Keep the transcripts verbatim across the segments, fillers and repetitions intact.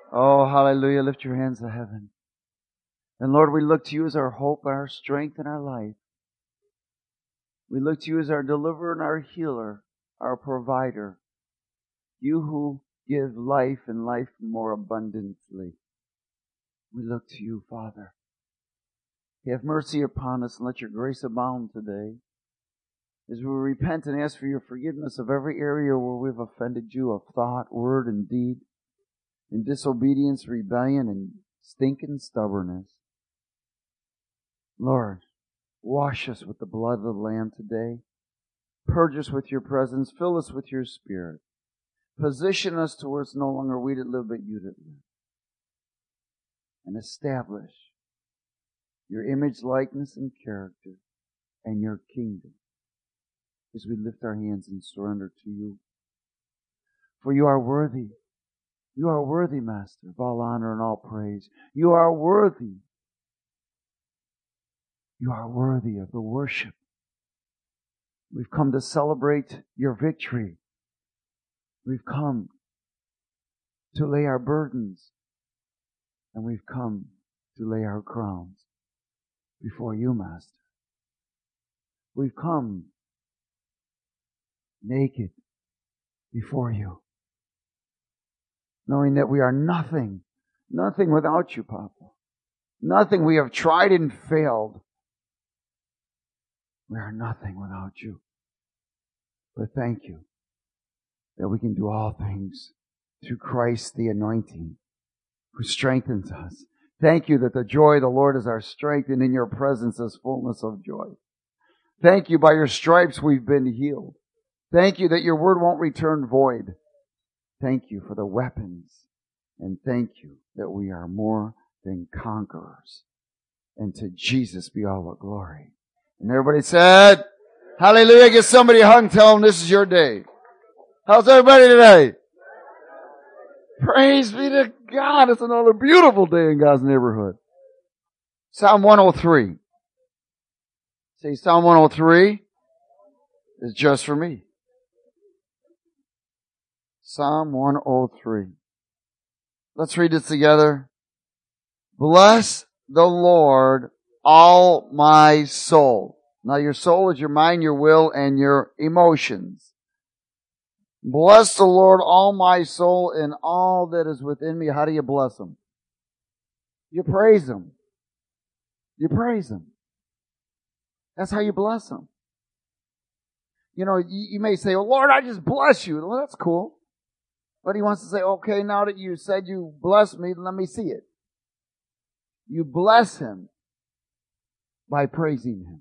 Oh, hallelujah. Lift your hands to heaven. And Lord, we look to you as our hope, our strength, and our life. We look to you as our deliverer and our healer, our provider. You who give life and life more abundantly. We look to you, Father. Have mercy upon us and let your grace abound today. As we repent and ask for your forgiveness of every area where we've offended you of thought, word, and deed, in disobedience, rebellion, and stinking stubbornness. Lord, wash us with the blood of the Lamb today. Purge us with your presence. Fill us with your Spirit. Position us to where it's no longer we that live, but you that live. And establish your image, likeness, and character, and your kingdom as we lift our hands and surrender to you. For you are worthy. You are worthy, Master, of all honor and all praise. You are worthy. You are worthy of the worship. We've come to celebrate your victory. We've come to lay our burdens, and we've come to lay our crowns before you, Master. We've come naked before you, knowing that we are nothing, nothing without you, Papa. Nothing. We have tried and failed. We are nothing without you. But thank you that we can do all things through Christ the anointing, who strengthens us. Thank you that the joy of the Lord is our strength, and in your presence is fullness of joy. Thank you, by your stripes we've been healed. Thank you that your word won't return void. Thank you for the weapons, and thank you that we are more than conquerors. And to Jesus be all the glory. And everybody said, hallelujah. Get somebody a hug and tell them this is your day. How's everybody today? Praise be to God. It's another beautiful day in God's neighborhood. Psalm one oh three. Say, Psalm one oh three is just for me. Psalm one oh three. Let's read this together. Bless the Lord, all my soul. Now your soul is your mind, your will, and your emotions. Bless the Lord, all my soul, and all that is within me. How do you bless Him? You praise Him. You praise Him. That's how you bless Him. You know, you, you may say, well, Lord, I just bless you. Well, that's cool. But He wants to say, okay, now that you said you bless me, let me see it. You bless Him by praising Him.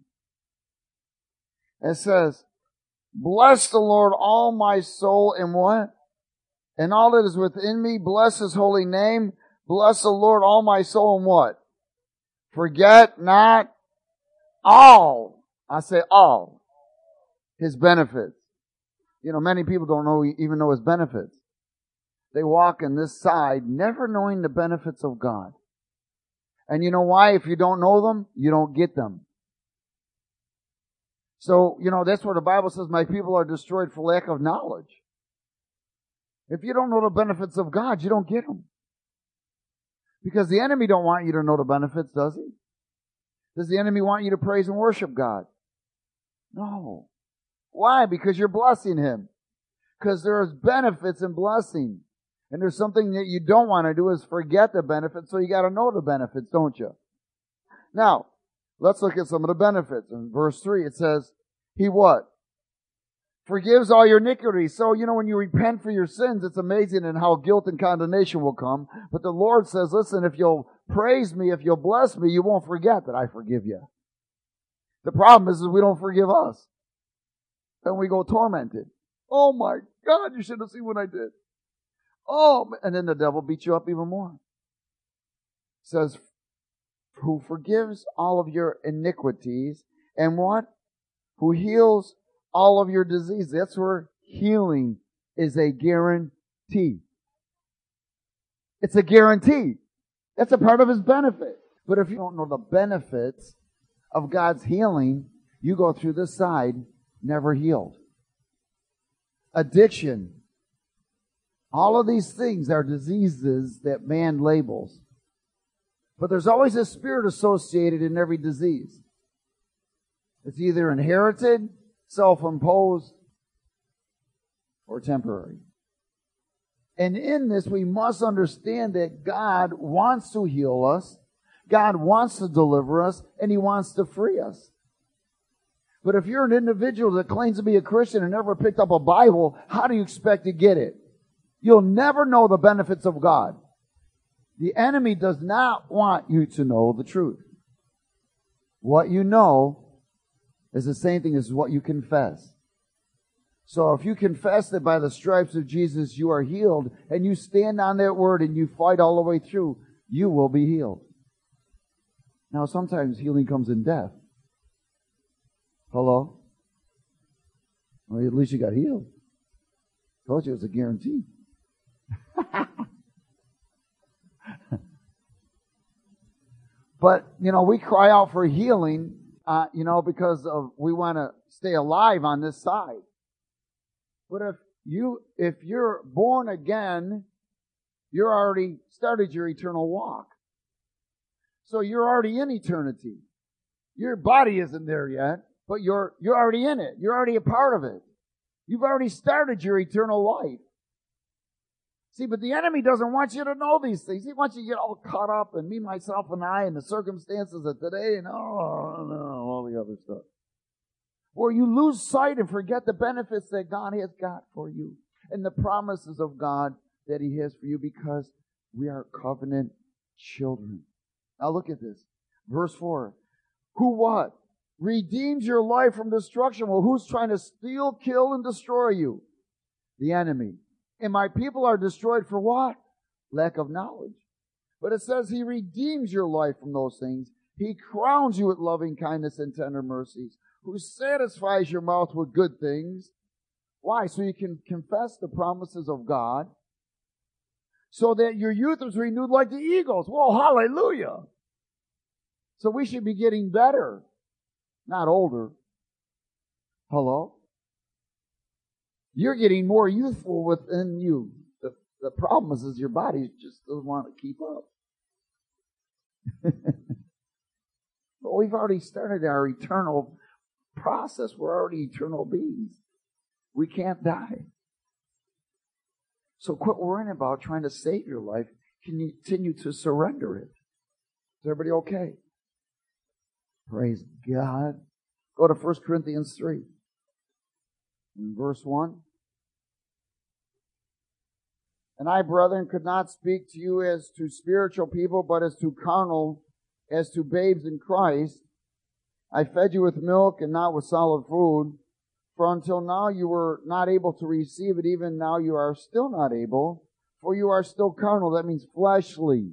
It says, bless the Lord, all my soul, and what? And all that is within me, bless His holy name. Bless the Lord, all my soul, and what? Forget not all. I say all. His benefits. You know, many people don't know, even know His benefits. They walk in this side never knowing the benefits of God. And you know why? If you don't know them, you don't get them. So, you know, that's where the Bible says, my people are destroyed for lack of knowledge. If you don't know the benefits of God, you don't get them. Because the enemy don't want you to know the benefits, does he? Does the enemy want you to praise and worship God? No. Why? Because you're blessing Him. Because there's benefits in blessing. And there's something that you don't want to do is forget the benefits, so you got to know the benefits, don't you? Now, let's look at some of the benefits. In verse three, it says, He what? Forgives all your iniquities. So, you know, when you repent for your sins, it's amazing in how guilt and condemnation will come. But the Lord says, listen, if you'll praise me, if you'll bless me, you won't forget that I forgive you. The problem is, is we don't forgive us. Then we go tormented. Oh my God, you should have seen what I did. Oh, and then the devil beats you up even more. It says, who forgives all of your iniquities, and what? Who heals all of your disease. That's where healing is a guarantee. It's a guarantee. That's a part of His benefit. But if you don't know the benefits of God's healing, you go through this side never healed. Addiction. All of these things are diseases that man labels. But there's always a spirit associated in every disease. It's either inherited, self-imposed, or temporary. And in this, we must understand that God wants to heal us, God wants to deliver us, and He wants to free us. But if you're an individual that claims to be a Christian and never picked up a Bible, how do you expect to get it? You'll never know the benefits of God. The enemy does not want you to know the truth. What you know is the same thing as what you confess. So if you confess that by the stripes of Jesus you are healed, and you stand on that word and you fight all the way through, you will be healed. Now sometimes healing comes in death. Hello? Well, at least you got healed. Told you it was a guarantee. But, you know, we cry out for healing, uh, you know, because of we want to stay alive on this side. But if you, if you're born again, you're already started your eternal walk. So you're already in eternity. Your body isn't there yet, but you're, you're already in it. You're already a part of it. You've already started your eternal life. See, but the enemy doesn't want you to know these things. He wants you to get all caught up in me, myself, and I, and the circumstances of today, and oh, no, all the other stuff. Or you lose sight and forget the benefits that God has got for you and the promises of God that He has for you, because we are covenant children. Now look at this. Verse four. Who what? Redeems your life from destruction. Well, who's trying to steal, kill, and destroy you? The enemy. And my people are destroyed for what? Lack of knowledge. But it says He redeems your life from those things. He crowns you with loving kindness and tender mercies, who satisfies your mouth with good things. Why? So you can confess the promises of God, so that your youth is renewed like the eagles. Whoa, hallelujah. So we should be getting better, not older. Hello? You're getting more youthful within you. The, the problem is, is your body just doesn't want to keep up. But we've already started our eternal process. We're already eternal beings. We can't die. So quit worrying about trying to save your life. Continue to surrender it. Is everybody okay? Praise God. Go to First Corinthians three. In verse one. And I, brethren, could not speak to you as to spiritual people, but as to carnal, as to babes in Christ. I fed you with milk and not with solid food. For until now you were not able to receive it, even now you are still not able. For you are still carnal. That means fleshly.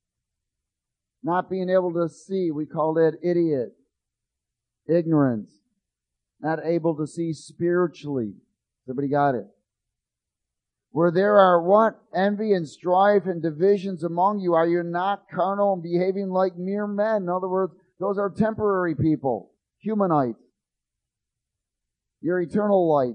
Not being able to see, we call that idiot. Ignorance. Not able to see spiritually. Everybody got it? Where there are what? Envy and strife and divisions among you. Are you not carnal and behaving like mere men? In other words, those are temporary people. Humanites. Your eternal light.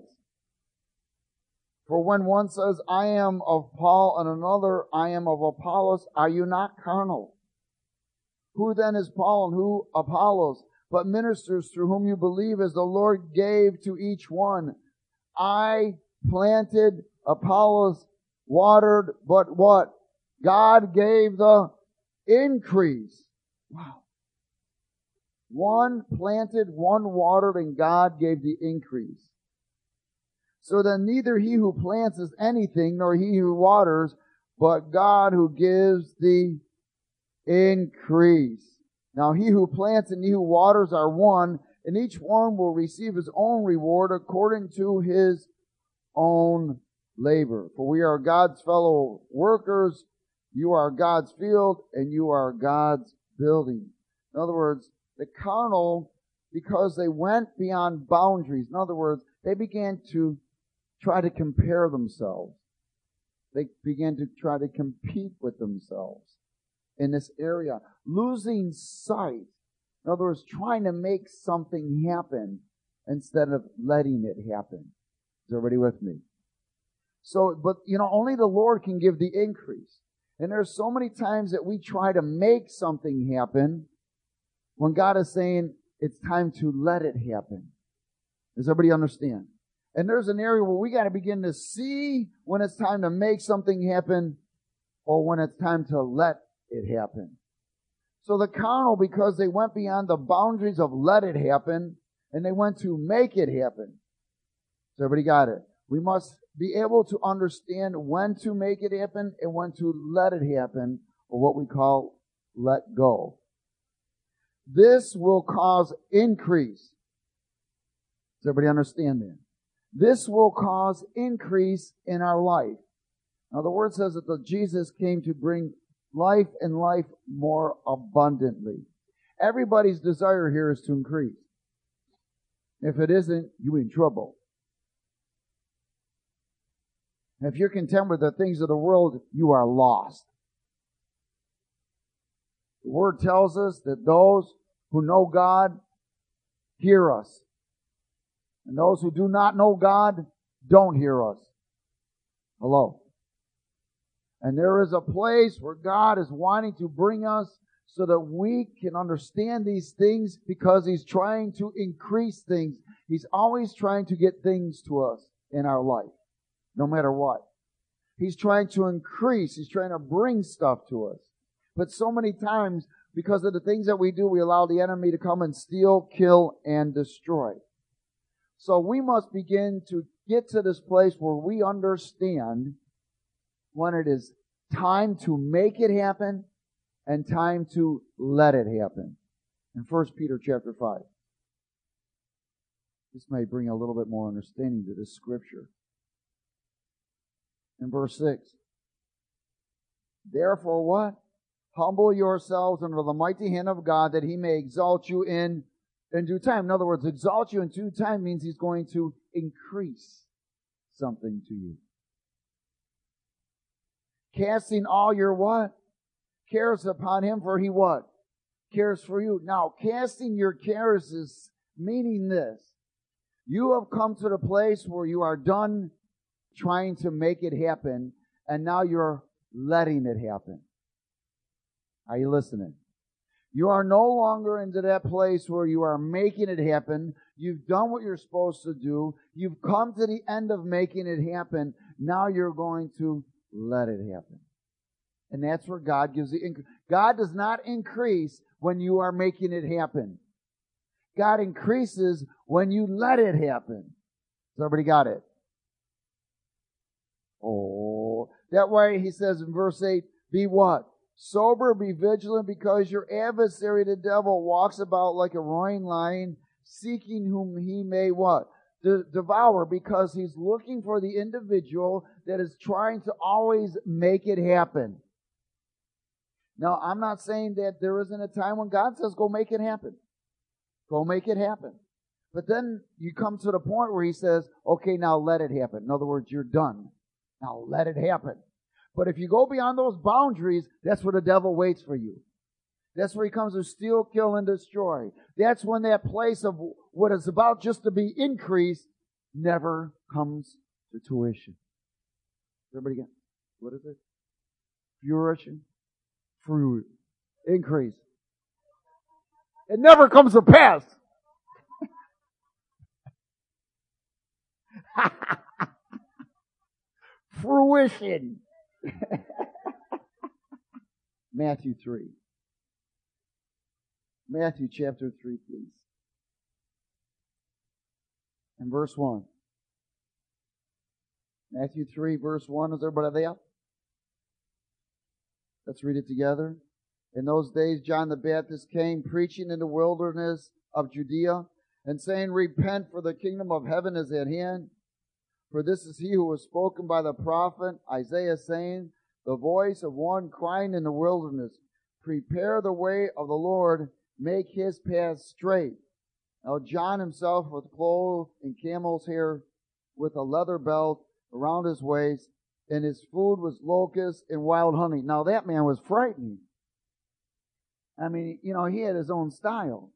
For when one says, I am of Paul, and another, I am of Apollos, are you not carnal? Who then is Paul and who Apollos? But ministers through whom you believe, as the Lord gave to each one. I planted, Apollos watered, but what? God gave the increase. Wow. One planted, one watered, and God gave the increase. So then neither he who plants is anything, nor he who waters, but God who gives the increase. Now he who plants and he who waters are one, and each one will receive his own reward according to his own labor. For we are God's fellow workers. You are God's field, and you are God's building. In other words, the carnal, because they went beyond boundaries. In other words, they began to try to compare themselves. They began to try to compete with themselves in this area, losing sight. In other words, trying to make something happen instead of letting it happen. Is everybody with me? So, but, you know, only the Lord can give the increase. And there's so many times that we try to make something happen when God is saying it's time to let it happen. Does everybody understand? And there's an area where we got to begin to see when it's time to make something happen or when it's time to let it happen. So the carnal, because they went beyond the boundaries of let it happen, and they went to make it happen. So everybody got it? We must be able to understand when to make it happen and when to let it happen, or what we call let go. This will cause increase. Does everybody understand that? This will cause increase in our life. Now the word says that the Jesus came to bring life and life more abundantly. Everybody's desire here is to increase. If it isn't, you're in trouble. If you're content with the things of the world, you are lost. The Word tells us that those who know God hear us. And those who do not know God don't hear us. Hello. And there is a place where God is wanting to bring us so that we can understand these things, because He's trying to increase things. He's always trying to get things to us in our life, no matter what. He's trying to increase. He's trying to bring stuff to us. But so many times, because of the things that we do, we allow the enemy to come and steal, kill, and destroy. So we must begin to get to this place where we understand when it is time to make it happen and time to let it happen. In First Peter chapter five. This may bring a little bit more understanding to this scripture. In verse six. Therefore what? Humble yourselves under the mighty hand of God, that He may exalt you in, in due time. In other words, exalt you in due time means He's going to increase something to you. Casting all your what? Cares upon Him, for He what? Cares for you. Now, casting your cares is meaning this. You have come to the place where you are done trying to make it happen, and now you're letting it happen. Are you listening? You are no longer into that place where you are making it happen. You've done what you're supposed to do. You've come to the end of making it happen. Now you're going to let it happen. And that's where God gives the increase. God does not increase when you are making it happen. God increases when you let it happen. Has everybody got it? Oh, that way He says in verse eight, be what? Sober, be vigilant, because your adversary, the devil, walks about like a roaring lion, seeking whom he may what? De- devour, because he's looking for the individual that is trying to always make it happen. Now, I'm not saying that there isn't a time when God says, go make it happen. Go make it happen. But then you come to the point where He says, okay, now let it happen. In other words, you're done. Now let it happen. But if you go beyond those boundaries, that's where the devil waits for you. That's where he comes to steal, kill, and destroy. That's when that place of what is about just to be increased never comes to tuition. Everybody get, what is it? Fruition? Fruit. Increase. It never comes to pass. Fruition. Matthew three. Matthew chapter three, please. And verse one. Matthew three, verse one. Is everybody there? Let's read it together. In those days, John the Baptist came preaching in the wilderness of Judea and saying, repent, for the kingdom of heaven is at hand. For this is he who was spoken by the prophet Isaiah, saying, the voice of one crying in the wilderness, prepare the way of the Lord, make His path straight. Now John himself was clothed in camel's hair, with a leather belt around his waist, and his food was locusts and wild honey. Now that man was frightening. I mean, you know, he had his own style.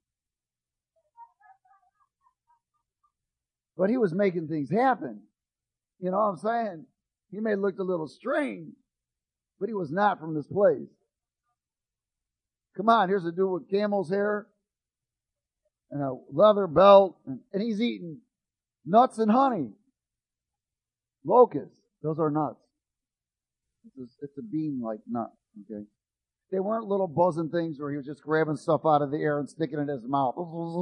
But he was making things happen. You know what I'm saying? He may have looked a little strange, but he was not from this place. Come on, here's a dude with camel's hair and a leather belt, and, and he's eating nuts and honey. Locusts, those are nuts. It's a, it's a bean-like nut, okay? They weren't little buzzing things where he was just grabbing stuff out of the air and sticking it in his mouth.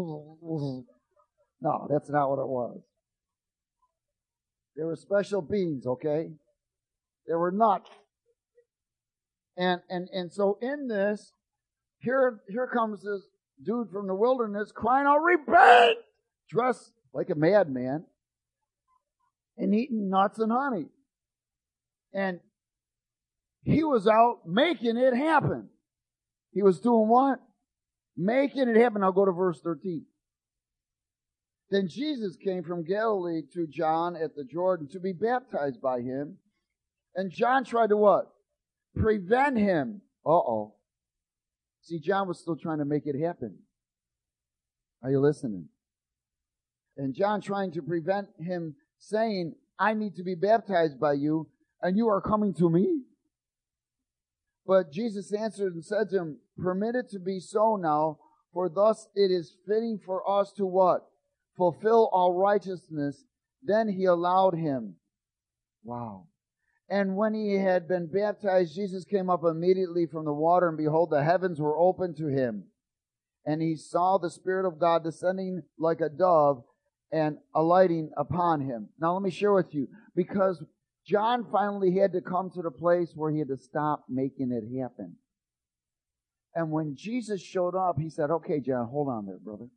No, that's not what it was. They were special beans, okay? They were nuts. And and and so in this, here here comes this dude from the wilderness crying out, repent! Dressed like a madman and eating nuts and honey. And he was out making it happen. He was doing what? Making it happen. I'll go to verse thirteen. Then Jesus came from Galilee to John at the Jordan to be baptized by him. And John tried to what? Prevent him. Uh-oh. See, John was still trying to make it happen. Are you listening? And John trying to prevent him saying, I need to be baptized by you, and you are coming to me? But Jesus answered and said to him, permit it to be so now, for thus it is fitting for us to what? Fulfill all righteousness. Then he allowed him. Wow. And when he had been baptized, Jesus came up immediately from the water, and behold, the heavens were opened to him. And he saw the Spirit of God descending like a dove and alighting upon him. Now let me share with you, because John finally had to come to the place where he had to stop making it happen. And when Jesus showed up, he said, okay, John, hold on there, brother.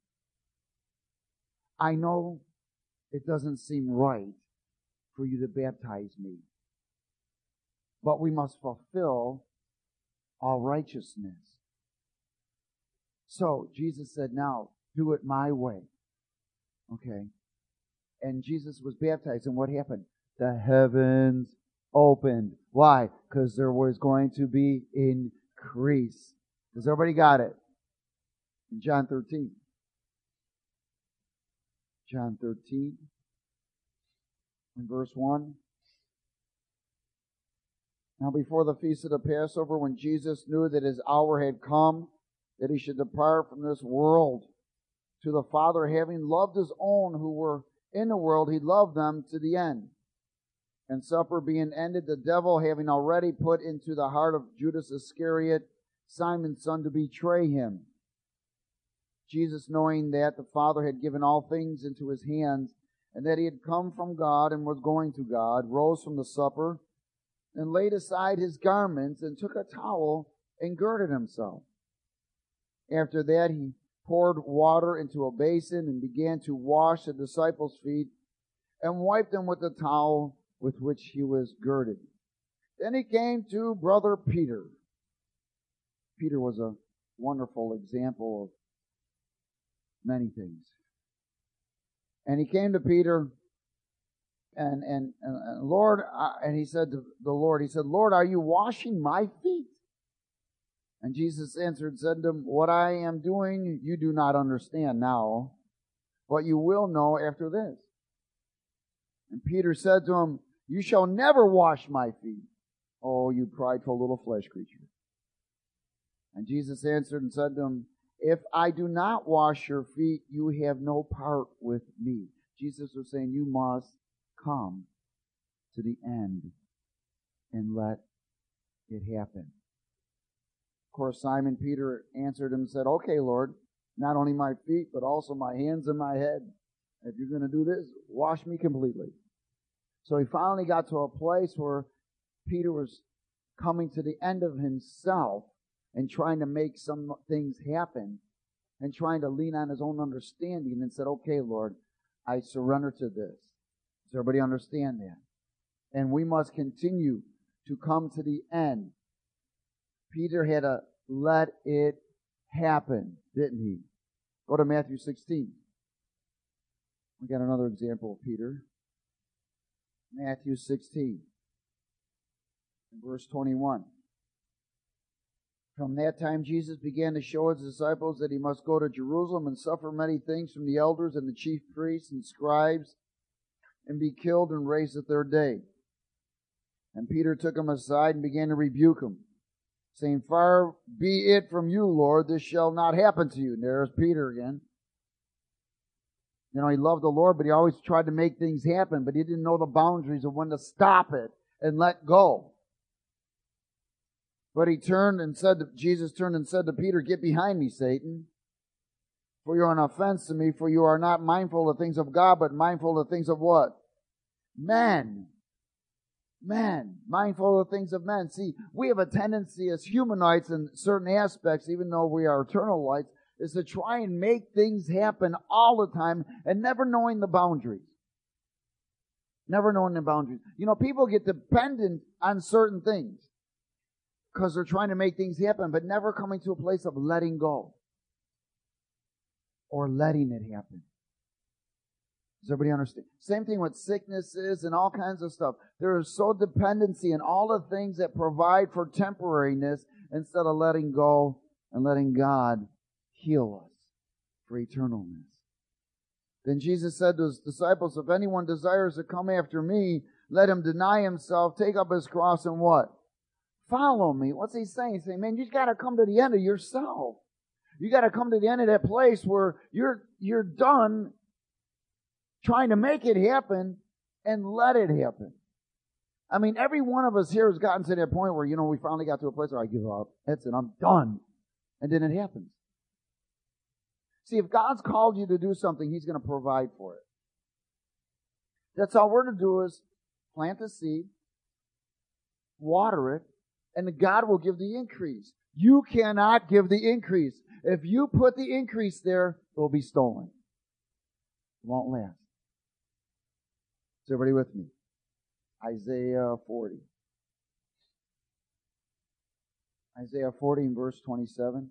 I know it doesn't seem right for you to baptize me, but we must fulfill all righteousness. So Jesus said, now do it my way. Okay. And Jesus was baptized, and what happened? The heavens opened. Why? Because there was going to be increase. Has everybody got it? In John thirteen. John thirteen, in verse one. Now before the feast of the Passover, when Jesus knew that his hour had come, that he should depart from this world to the Father, having loved his own who were in the world, he loved them to the end. And supper being ended, the devil having already put into the heart of Judas Iscariot, Simon's son, to betray him. Jesus, knowing that the Father had given all things into his hands, and that he had come from God and was going to God, rose from the supper, and laid aside his garments, and took a towel, and girded himself. After that he poured water into a basin, and began to wash the disciples' feet, and wiped them with the towel with which he was girded. Then he came to brother Peter. Peter was a wonderful example of many things. And he came to Peter, and and, and Lord, uh, and he said to the Lord, he said, Lord, are you washing my feet? And Jesus answered and said to him, what I am doing you do not understand now, but you will know after this. And Peter said to him, you shall never wash my feet, oh, you prideful little flesh creature. And Jesus answered and said to him, if I do not wash your feet, you have no part with me. Jesus was saying, you must come to the end and let it happen. Of course, Simon Peter answered him and said, okay, Lord, not only my feet, but also my hands and my head. If you're going to do this, wash me completely. So he finally got to a place where Peter was coming to the end of himself and trying to make some things happen and trying to lean on his own understanding, and said, okay, Lord, I surrender to this. Does everybody understand that? And we must continue to come to the end. Peter had to let it happen, didn't he? Go to Matthew sixteen. We got another example of Peter. Matthew sixteen, verse twenty-one. From that time Jesus began to show his disciples that he must go to Jerusalem and suffer many things from the elders and the chief priests and scribes, and be killed and raised the third day. And Peter took him aside and began to rebuke him, saying, Far be it from you, Lord, this shall not happen to you. And there's Peter again. You know, he loved the Lord, but he always tried to make things happen, but he didn't know the boundaries of when to stop it and let go. But he turned and said, to, Jesus turned and said to Peter, Get behind me, Satan, for you are an offense to me, for you are not mindful of the things of God, but mindful of the things of what? Men. Men. Mindful of the things of men. See, we have a tendency as humanites in certain aspects, even though we are eternal lights, is to try and make things happen all the time and never knowing the boundaries. Never knowing the boundaries. You know, people get dependent on certain things because they're trying to make things happen, but never coming to a place of letting go or letting it happen. Does everybody understand? Same thing with sicknesses and all kinds of stuff. There is so dependency in all the things that provide for temporariness instead of letting go and letting God heal us for eternalness. Then Jesus said to his disciples, If anyone desires to come after me, let him deny himself, take up his cross, and what? Follow me. What's he saying? He's saying, man, you got to come to the end of yourself. You got to come to the end of that place where you're you're done trying to make it happen and let it happen. I mean, every one of us here has gotten to that point where, you know, we finally got to a place where I give up. That's it. I'm done. And then it happens. See, if God's called you to do something, He's going to provide for it. That's all we're to do is plant the seed, water it, and God will give the increase. You cannot give the increase. If you put the increase there, it will be stolen. It won't last. Is everybody with me? Isaiah forty. Isaiah forty and verse twenty-seven.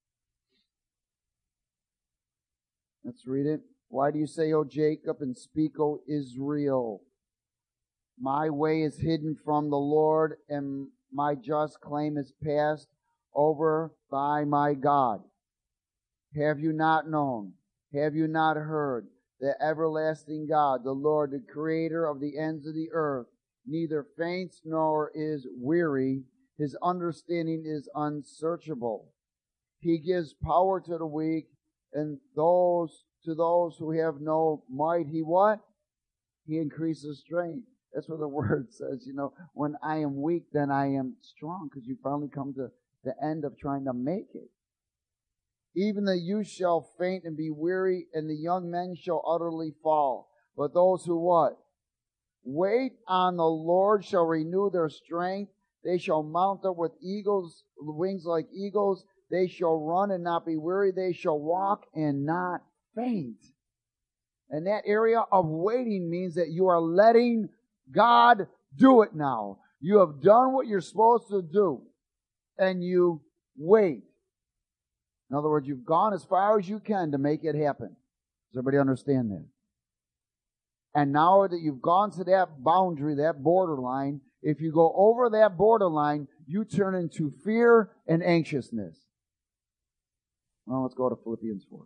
Let's read it. Why do you say, O Jacob, and speak, O Israel? My way is hidden from the Lord, and my just claim is passed over by my God. Have you not known? Have you not heard? The everlasting God, the Lord, the creator of the ends of the earth, neither faints nor is weary. His understanding is unsearchable. He gives power to the weak, and those to those who have no might, He what? He increases strength. That's what the word says, you know, when I am weak, then I am strong, because you finally come to the end of trying to make it. Even the youth shall faint and be weary, and the young men shall utterly fall. But those who what? Wait on the Lord shall renew their strength. They shall mount up with eagles, wings like eagles. They shall run and not be weary. They shall walk and not faint. And that area of waiting means that you are letting God do it now. You have done what you're supposed to do, and you wait. In other words, you've gone as far as you can to make it happen. Does everybody understand that? And now that you've gone to that boundary, that borderline, if you go over that borderline, you turn into fear and anxiousness. Well, let's go to Philippians four.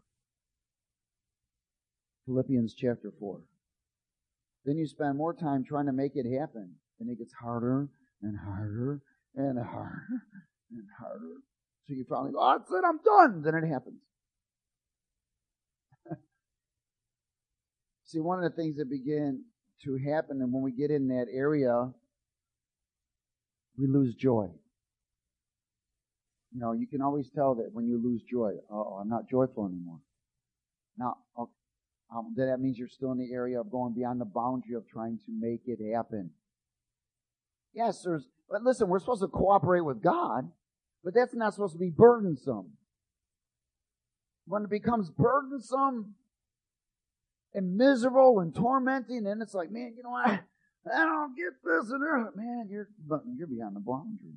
Philippians chapter four. Then you spend more time trying to make it happen, and it gets harder and harder and harder and harder. So you finally go, oh, that's it, I'm done. Then it happens. See, one of the things that begin to happen, and when we get in that area, we lose joy. You know, you can always tell that when you lose joy. Oh, I'm not joyful anymore. Now, um, that means you're still in the area of going beyond the boundary of trying to make it happen. Yes, there's, but listen, we're supposed to cooperate with God. But that's not supposed to be burdensome. When it becomes burdensome and miserable and tormenting, and it's like, man, you know, I, I don't get this, and that. Man, you're you're beyond the boundary.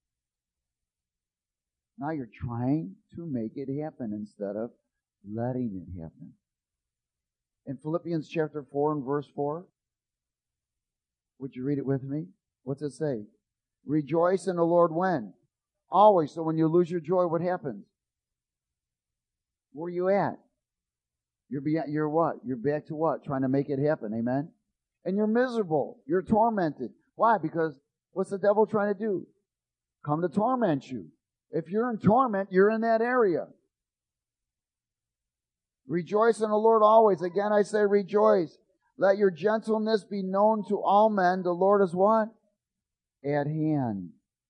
Now you're trying to make it happen instead of letting it happen. In Philippians chapter four and verse four, would you read it with me? What's it say? Rejoice in the Lord when? Always. So when you lose your joy, what happens? Where are you at? You're beyond, you're what? You're back to what? Trying to make it happen. Amen? And you're miserable. You're tormented. Why? Because What's the devil trying to do? Come to torment you. If you're in torment, you're in that area. Rejoice in the Lord always. Again, I say rejoice. Let your gentleness be known to all men. The Lord is what? At hand.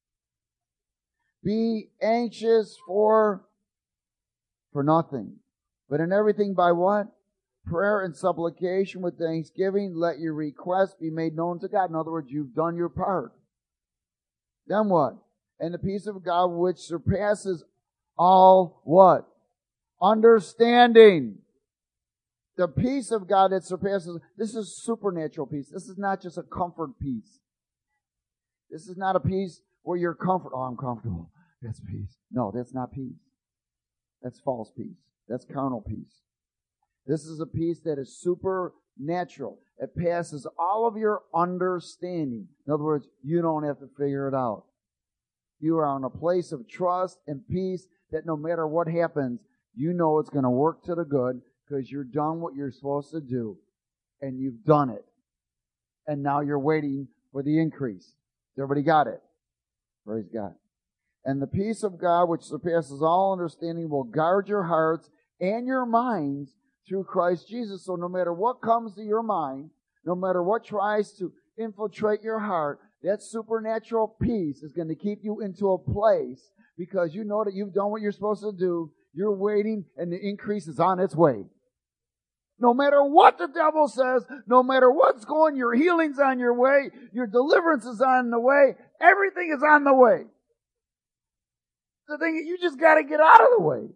Be anxious for, for nothing. But in everything by what? Prayer and supplication with thanksgiving. Let your requests be made known to God. In other words, you've done your part. Then what? And the peace of God which surpasses all what? Understanding. The peace of God that surpasses, this is supernatural peace. This is not just a comfort peace. This is not a peace where you're comfort. Oh, I'm comfortable. That's peace. No, that's not peace. That's false peace. That's carnal peace. This is a peace that is supernatural. It passes all of your understanding. In other words, you don't have to figure it out. You are in a place of trust and peace that no matter what happens, you know it's going to work to the good because you're done what you're supposed to do. And you've done it. And now you're waiting for the increase. Everybody got it? Praise God. And the peace of God, which surpasses all understanding, will guard your hearts and your minds through Christ Jesus. So no matter what comes to your mind, no matter what tries to infiltrate your heart, that supernatural peace is going to keep you into a place because you know that you've done what you're supposed to do. You're waiting and the increase is on its way. No matter what the devil says, no matter what's going, your healing's on your way, your deliverance is on the way, everything is on the way. The thing is, you just got to get out of the way.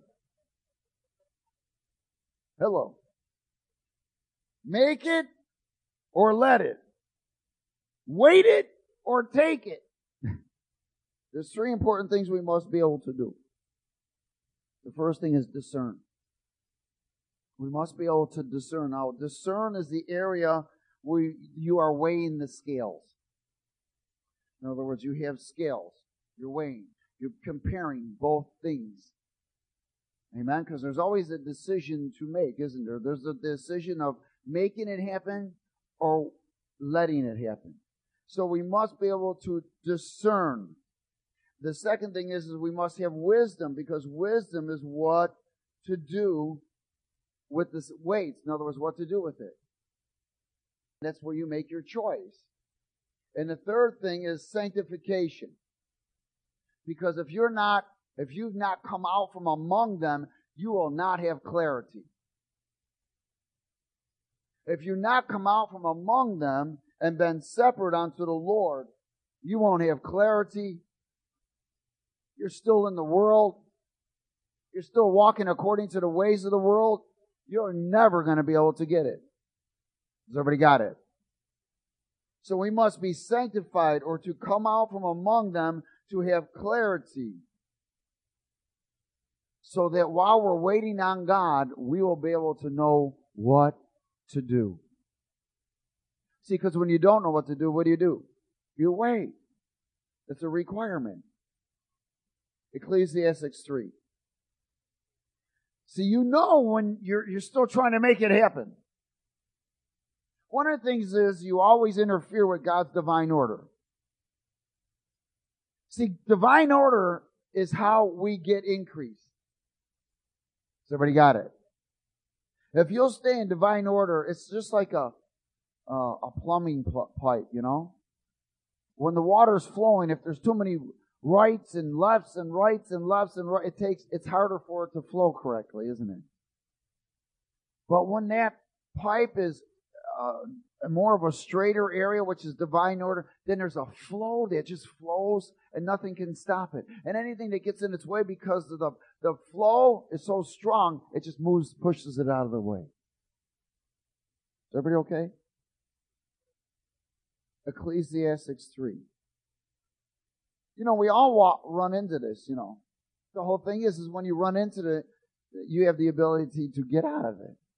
Hello. Make it or let it. Wait it or take it. There's three important things we must be able to do. The first thing is discern. We must be able to discern. Now, discern is the area where you are weighing the scales. In other words, you have scales. You're weighing. You're comparing both things. Amen? Because there's always a decision to make, isn't there? There's a decision of making it happen or letting it happen. So we must be able to discern. The second thing is, is we must have wisdom, because wisdom is what to do with the weights. In other words, what to do with it. That's where you make your choice. And the third thing is sanctification. Because if you're not, if you've not come out from among them, you will not have clarity. If you've not come out from among them and been separate unto the Lord, you won't have clarity. You're still in the world. You're still walking according to the ways of the world. You're never going to be able to get it. Has everybody got it? So we must be sanctified, or to come out from among them to have clarity. So that while we're waiting on God, we will be able to know what to do. See, because when you don't know what to do, what do you do? You wait. It's a requirement. Ecclesiastes three. See, you know when you're, you're still trying to make it happen. One of the things is you always interfere with God's divine order. See, divine order is how we get increase. Has everybody got it? If you'll stay in divine order, it's just like a uh, a plumbing pl- pipe, you know? When the water's flowing, if there's too many rights and lefts and rights and lefts and right, it takes, it's harder for it to flow correctly, isn't it? But when that pipe is uh, more of a straighter area, which is divine order, then there's a flow that just flows and nothing can stop it. And anything that gets in its way because of the, the flow is so strong, it just moves, pushes it out of the way. Is everybody okay? Ecclesiastes three. You know, we all walk, run into this, you know. The whole thing is, is when you run into it, you have the ability to get out of it.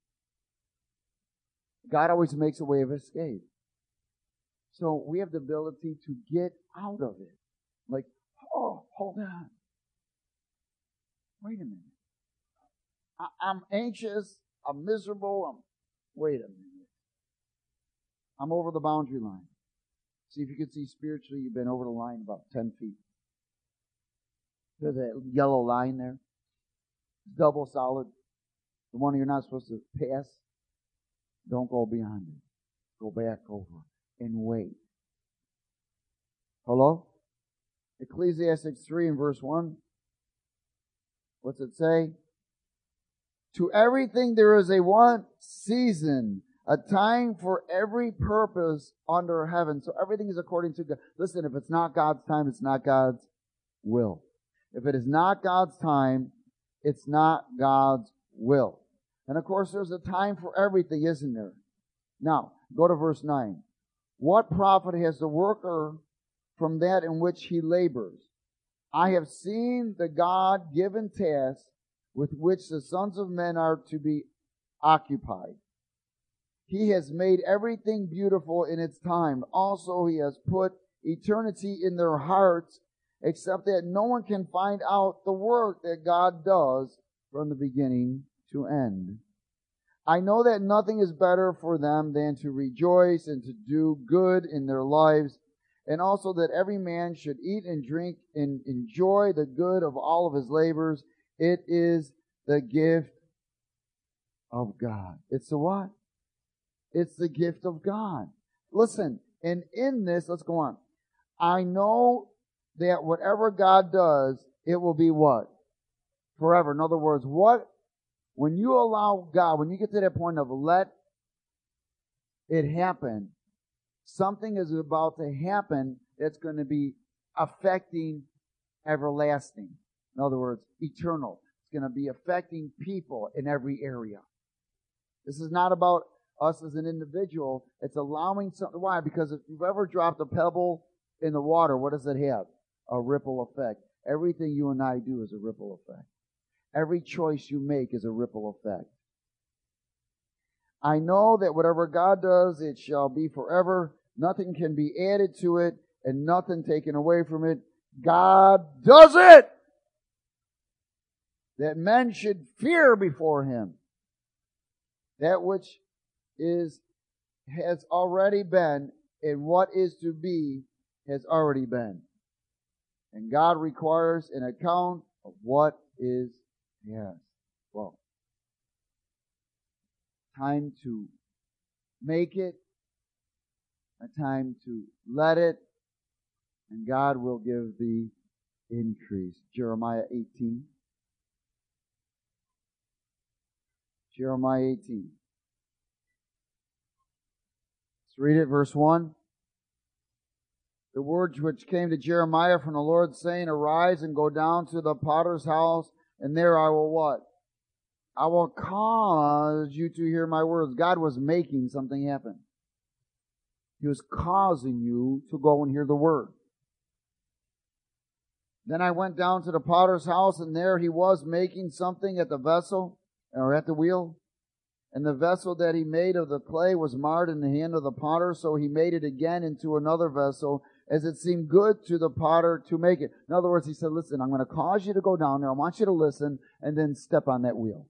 God always makes a way of escape. So we have the ability to get out of it. Like, oh, hold on. Wait a minute. I, I'm anxious. I'm miserable. I'm, wait a minute. I'm over the boundary line. See if you can see spiritually, you've been over the line about ten feet. There's that yellow line there. Double solid. The one you're not supposed to pass. Don't go beyond it. Go back over and wait. Hello? Ecclesiastes three and verse one. What's it say? To everything there is a what? Season. A time for every purpose under heaven. So everything is according to God. Listen, if it's not God's time, it's not God's will. If it is not God's time, it's not God's will. And of course, there's a time for everything, isn't there? Now, go to verse nine. What profit has the worker from that in which he labors? I have seen the God-given task with which the sons of men are to be occupied. He has made everything beautiful in its time. Also, He has put eternity in their hearts, except that no one can find out the work that God does from the beginning to end. I know that nothing is better for them than to rejoice and to do good in their lives, and also that every man should eat and drink and enjoy the good of all of his labors. It is the gift of God. It's the what? It's the gift of God. Listen, and in this, let's go on. I know that whatever God does, it will be what? Forever. In other words, what? When you allow God, when you get to that point of let it happen, something is about to happen that's going to be affecting everlasting. In other words, eternal. It's going to be affecting people in every area. This is not about us as an individual. It's allowing something. Why? Because if you've ever dropped a pebble in the water, what does it have? A ripple effect. Everything you and I do is a ripple effect. Every choice you make is a ripple effect. I know that whatever God does, it shall be forever. Nothing can be added to it and nothing taken away from it. God does it! That men should fear before Him. That which is, has already been, and what is to be has already been. And God requires an account of what is yes. Well, time to make it, a time to let it, and God will give the increase. Jeremiah eighteen. Jeremiah eighteen. Let's read it, verse one. The words which came to Jeremiah from the Lord, saying, Arise and go down to the potter's house, and there I will what? I will cause you to hear my words. God was making something happen. He was causing you to go and hear the word. Then I went down to the potter's house, and there he was making something at the vessel, or at the wheel. And the vessel that he made of the clay was marred in the hand of the potter, so he made it again into another vessel, as it seemed good to the potter to make it. In other words, he said, listen, I'm going to cause you to go down there. I want you to listen, and then step on that wheel.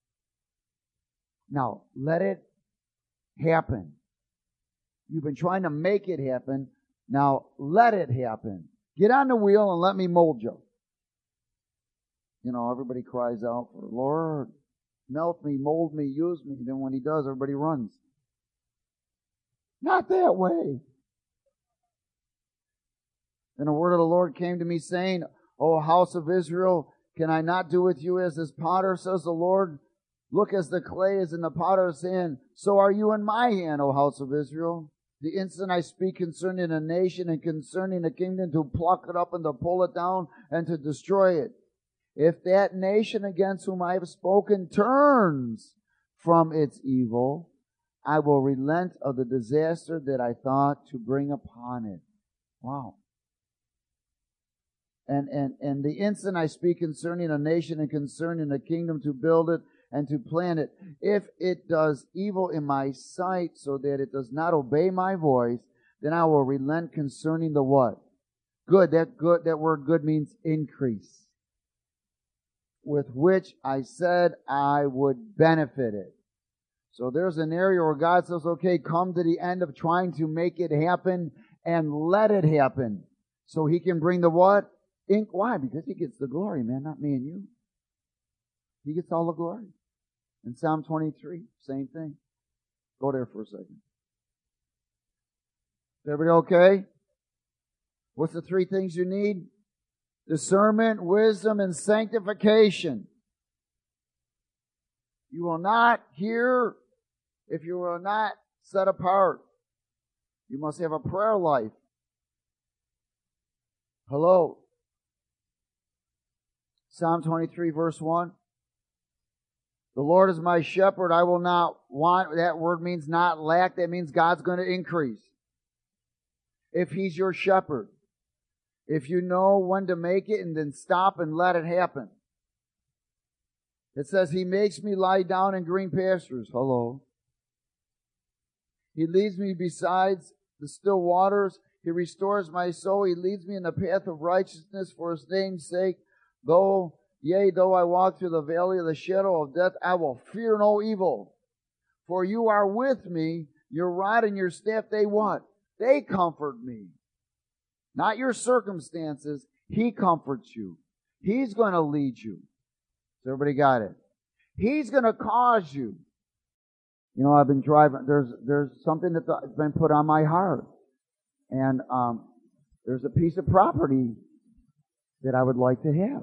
Now, let it happen. You've been trying to make it happen. Now, let it happen. Get on the wheel and let me mold you. You know, everybody cries out for, Lord, melt me, mold me, use me. Then when He does, everybody runs. Not that way. And the word of the Lord came to me saying, O house of Israel, can I not do with you as this potter, says the Lord? Look, as the clay is in the potter's hand, so are you in my hand, O house of Israel. The instant I speak concerning a nation and concerning a kingdom, to pluck it up and to pull it down and to destroy it. If that nation against whom I have spoken turns from its evil, I will relent of the disaster that I thought to bring upon it. Wow. And, and, and the instant I speak concerning a nation and concerning a kingdom, to build it and to plant it, if it does evil in my sight so that it does not obey my voice, then I will relent concerning the what? Good. That good, that word good means increase. With which I said I would benefit it. So there's an area where God says, okay, come to the end of trying to make it happen, and let it happen. So He can bring the what? Ink. Why? Because He gets the glory, man, not me and you. He gets all the glory. In Psalm twenty-three, same thing. Go there for a second. Is everybody okay? What's the three things you need? Discernment, wisdom, and sanctification. You will not hear if you are not set apart. You must have a prayer life. Hello. Psalm twenty-three, verse one. The Lord is my shepherd, I will not want. That word means not lack. That means God's going to increase. If He's your shepherd. If you know when to make it and then stop and let it happen. It says, He makes me lie down in green pastures. Hello. He leads me beside the still waters. He restores my soul. He leads me in the path of righteousness for His name's sake. Though, yea, though I walk through the valley of the shadow of death, I will fear no evil. For you are with me. Your rod and your staff, they what? They comfort me. Not your circumstances. He comforts you. He's going to lead you. So everybody got it? He's going to cause you. You know, I've been driving. There's there's something that's been put on my heart. And um, there's a piece of property that I would like to have.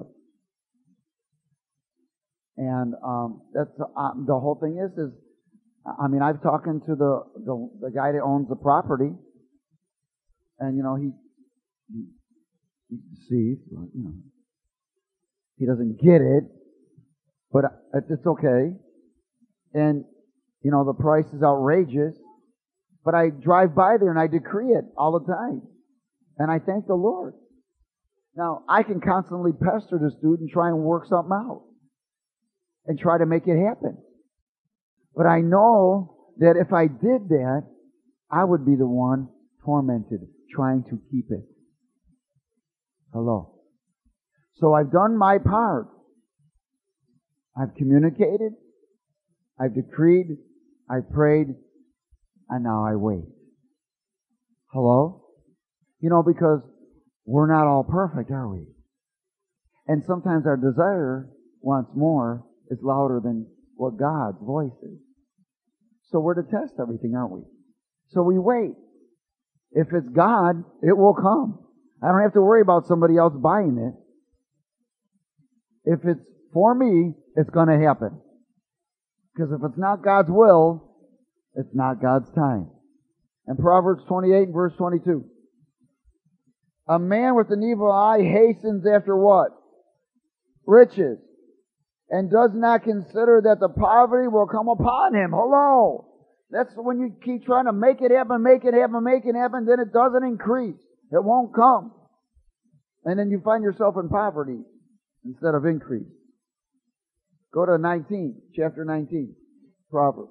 And um, that's uh, the whole thing is, is, I mean, I've talking to the, the, the guy that owns the property. And, you know, he, he he's deceived. You know, he doesn't get it. But it's okay. And, you know, the price is outrageous. But I drive by there and I decree it all the time. And I thank the Lord. Now, I can constantly pester this dude and try and work something out. And try to make it happen. But I know that if I did that, I would be the one tormented, trying to keep it. Hello. So I've done my part. I've communicated, I've decreed, I've prayed, and now I wait. Hello? You know, because we're not all perfect, are we? And sometimes our desire wants more is louder than what God's voice is. So we're to test everything, aren't we? So we wait. If it's God, it will come. I don't have to worry about somebody else buying it. If it's for me, it's going to happen. Because if it's not God's will, it's not God's time. And Proverbs twenty-eight, verse twenty-two. A man with an evil eye hastens after what? Riches. And does not consider that the poverty will come upon him. Hello! That's when you keep trying to make it happen, make it happen, make it happen, then it doesn't increase. It won't come. And then you find yourself in poverty instead of increase. Go to nineteen, chapter nineteen, Proverbs.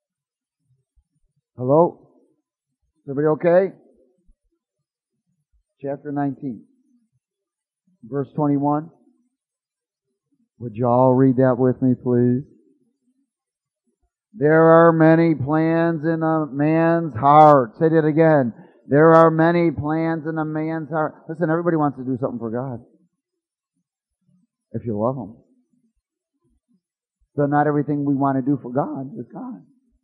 Hello? Is everybody okay? Chapter nineteen, verse twenty-one. Would you all read that with me, please? There are many plans in a man's heart. Say that again. There are many plans in a man's heart. Listen, everybody wants to do something for God. If you love Him. So not everything we want to do for God is God.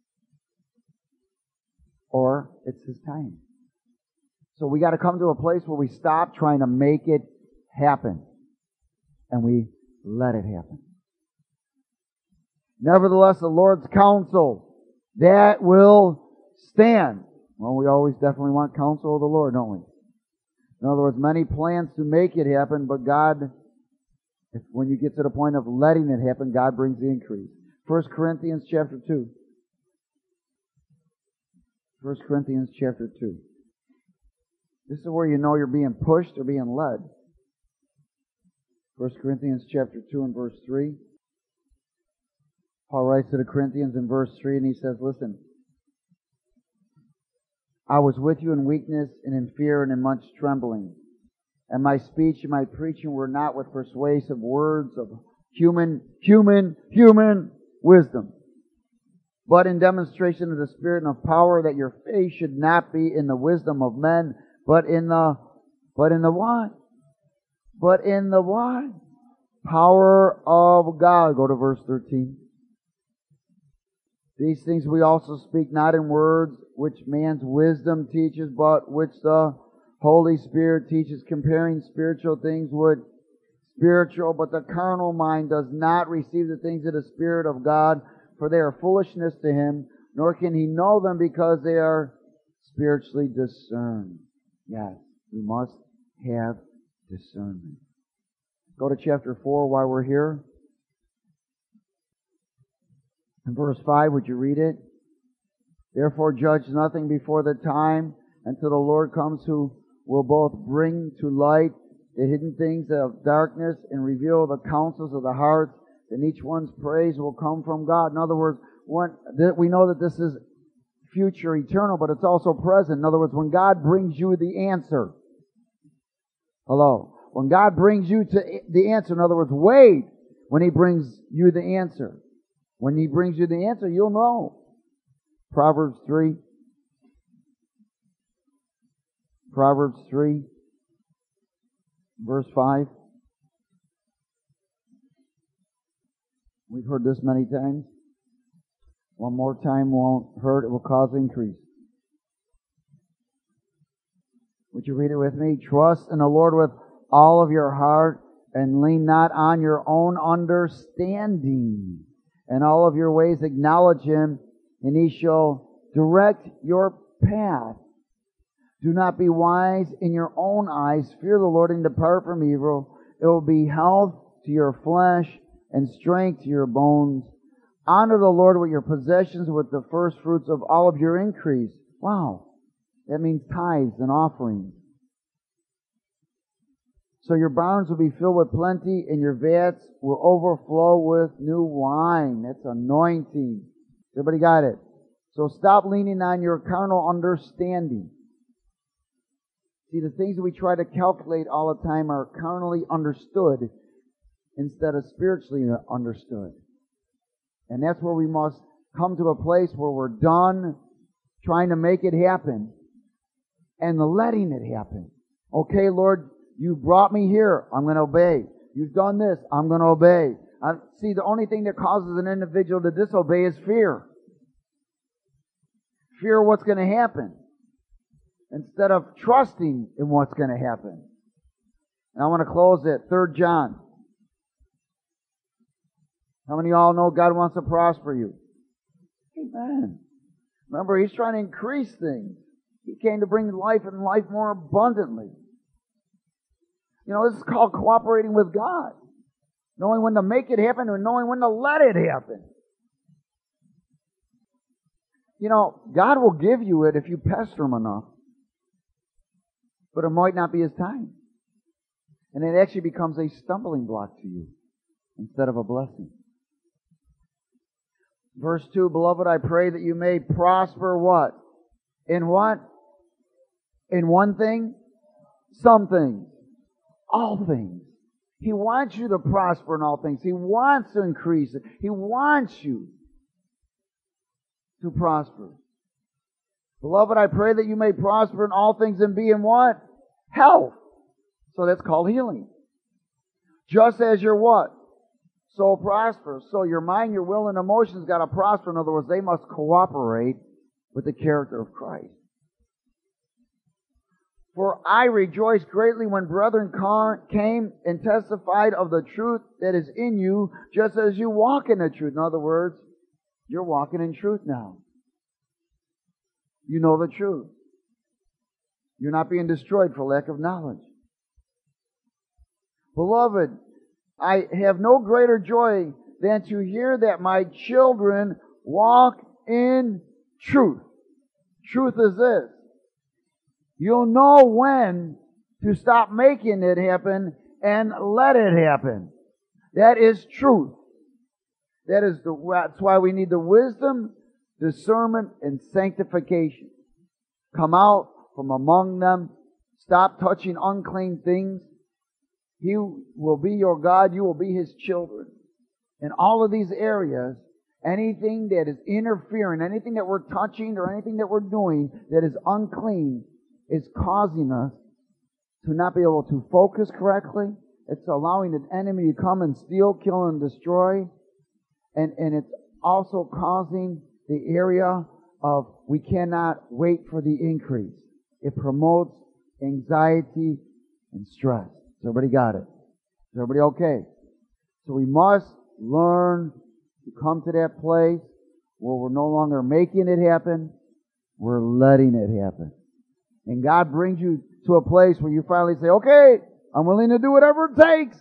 Or it's His time. So we got to come to a place where we stop trying to make it happen. And we let it happen. Nevertheless, the Lord's counsel, that will stand. Well, we always definitely want counsel of the Lord, don't we? In other words, many plans to make it happen, but God, if, when you get to the point of letting it happen, God brings the increase. First Corinthians chapter two. First Corinthians chapter two. This is where you know you're being pushed or being led. First Corinthians chapter two and verse three. Paul writes to the Corinthians in verse three and he says, listen, I was with you in weakness and in fear and in much trembling. And my speech and my preaching were not with persuasive words of human, human, human wisdom, but in demonstration of the Spirit and of power, that your faith should not be in the wisdom of men, But in the, but in the what? But in the what? Power of God. Go to verse thirteen. These things we also speak not in words which man's wisdom teaches, but which the Holy Spirit teaches, comparing spiritual things with spiritual. But the carnal mind does not receive the things of the Spirit of God, for they are foolishness to him, nor can he know them because they are spiritually discerned. Yes, we must have discernment. Go to chapter four while we're here. In verse five, would you read it? Therefore judge nothing before the time until the Lord comes, who will both bring to light the hidden things of darkness and reveal the counsels of the hearts. Then each one's praise will come from God. In other words, when, we know that this is future eternal, but it's also present. In other words, when God brings you the answer. Hello. When God brings you to the answer, in other words, wait when He brings you the answer. When He brings you the answer, you'll know. Proverbs three. Proverbs three, verse five. We've heard this many times. One more time won't hurt, it will cause increase. Would you read it with me? Trust in the Lord with all of your heart, and lean not on your own understanding. In all of your ways acknowledge Him, and He shall direct your path. Do not be wise in your own eyes. Fear the Lord and depart from evil. It will be health to your flesh and strength to your bones. Honor the Lord with your possessions, with the first fruits of all of your increase. Wow. That means tithes and offerings. So your barns will be filled with plenty, and your vats will overflow with new wine. That's anointing. Everybody got it? So stop leaning on your carnal understanding. See, the things that we try to calculate all the time are carnally understood instead of spiritually understood. And that's where we must come to a place where we're done trying to make it happen and letting it happen. Okay, Lord, you brought me here. I'm going to obey. You've done this. I'm going to obey. I, see, the only thing that causes an individual to disobey is fear. Fear of what's going to happen, instead of trusting in what's going to happen. And I want to close it. Third John. How many of y'all know God wants to prosper you? Amen. Remember, He's trying to increase things. He came to bring life and life more abundantly. You know, this is called cooperating with God. Knowing when to make it happen and knowing when to let it happen. You know, God will give you it if you pester Him enough. But it might not be His time. And it actually becomes a stumbling block to you instead of a blessing. Verse two, Beloved, I pray that you may prosper what? In what? In one thing? Some things. All things. He wants you to prosper in all things. He wants to increase it. He wants you to prosper. Beloved, I pray that you may prosper in all things and be in what? Health. So that's called healing. Just as your what? Soul prospers. So your mind, your will, and emotions got to prosper. In other words, they must cooperate with the character of Christ. For I rejoiced greatly when brethren came and testified of the truth that is in you, just as you walk in the truth. In other words, you're walking in truth now. You know the truth. You're not being destroyed for lack of knowledge. Beloved, I have no greater joy than to hear that my children walk in truth. Truth is this. You'll know when to stop making it happen and let it happen. That is truth. That is the, that's why we need the wisdom, discernment, and sanctification. Come out from among them. Stop touching unclean things. He will be your God. You will be His children. In all of these areas, anything that is interfering, anything that we're touching or anything that we're doing that is unclean, is causing us to not be able to focus correctly. It's allowing the enemy to come and steal, kill, and destroy. And, and it's also causing the area of we cannot wait for the increase. It promotes anxiety and stress. Has everybody got it? Is everybody okay? So we must learn to come to that place where we're no longer making it happen, we're letting it happen. And God brings you to a place where you finally say, okay, I'm willing to do whatever it takes.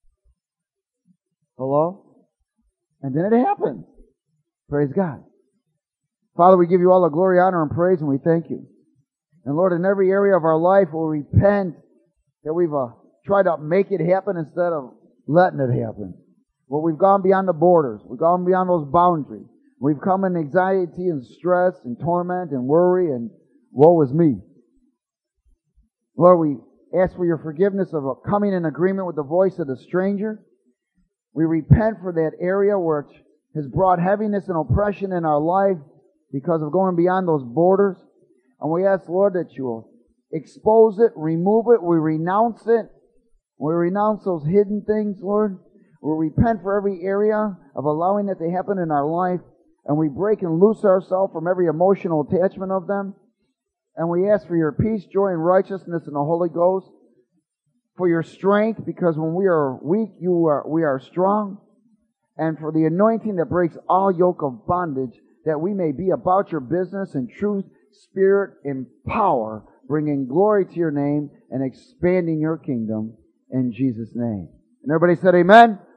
Hello? And then it happens. Praise God. Father, we give you all the glory, honor, and praise, and we thank you. And Lord, in every area of our life, we'll repent that we've uh, tried to make it happen instead of letting it happen. Where we've gone beyond the borders. We've gone beyond those boundaries. We've come in anxiety and stress and torment and worry and woe is me. Lord, we ask for your forgiveness of coming in agreement with the voice of the stranger. We repent for that area which has brought heaviness and oppression in our life because of going beyond those borders. And we ask, Lord, that you will expose it, remove it. We renounce it. We renounce those hidden things, Lord. We repent for every area of allowing it to happen in our life. And we break and loose ourselves from every emotional attachment of them. And we ask for your peace, joy, and righteousness in the Holy Ghost. For your strength, because when we are weak, you are, we are strong. And for the anointing that breaks all yoke of bondage, that we may be about your business in truth, spirit, and power, bringing glory to your name and expanding your kingdom in Jesus' name. And everybody said amen.